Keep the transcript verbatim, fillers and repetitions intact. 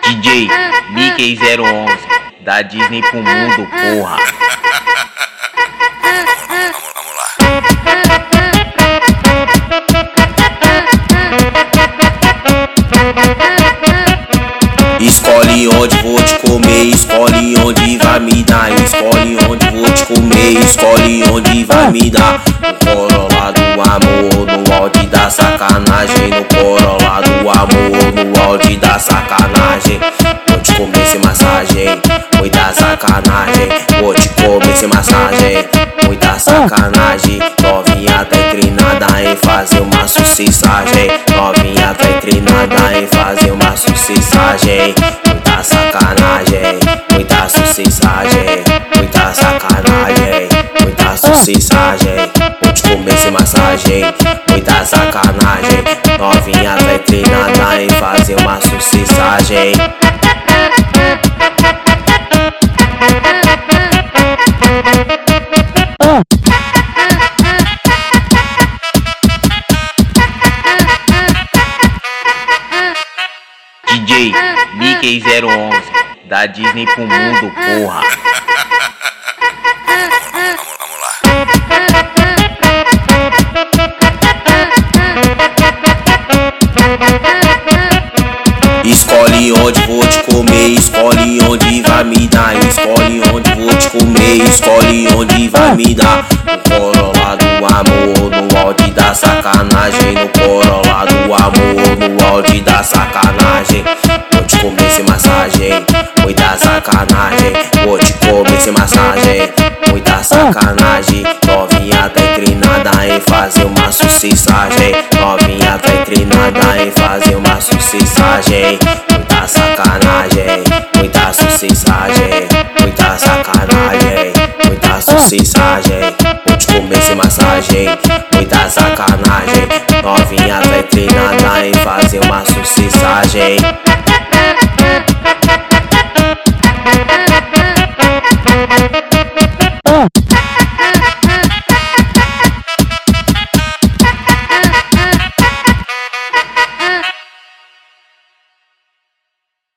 D J Mickey zero onze, da Disney pro mundo, porra. Vamos lá. Escolhe onde vou te comer, escolhe onde vai me dar. Escolhe onde vou te comer, escolhe onde vai me dar. No Corolla do amor, no áudio da sacanagem. No Corolla do amor, no áudio da sacanagem. Vou te comer sem massagem, muita sacanagem. Vou te comer sem massagem, muita sacanagem. Novinha tá treinada em fazer uma sucessagem. Novinha tá treinada em fazer uma sucessagem. Muita sacanagem, muita sucessagem. Muita sacanagem, muita sucessagem. Vou te comer sem massagem, muita sacanagem. Novinha tá treinada em fazer uma sucessagem. D J Mickey zero onze, da Disney pro mundo, porra. Vamos lá. Escolhe onde vou te comer, escolhe onde vai me dar. Escolhe onde vou te comer, escolhe onde vai me dar. No Corolla do amor, no áudio da sacanagem. No Corolla do amor, no áudio da sacanagem. Vou te comer sem massagem, muita sacanagem. Vou te comer sem massagem, muita sacanagem. Novinha tá treinada em fazer uma sucessagem. Novinha tá treinada em fazer uma sucessagem. Muita sacanagem, muita sucessagem. Muita sacanagem, muita sucessagem. Vou te comer sem massagem, muita sacanagem. Novinha tá treinada em fazer uma sucessagem.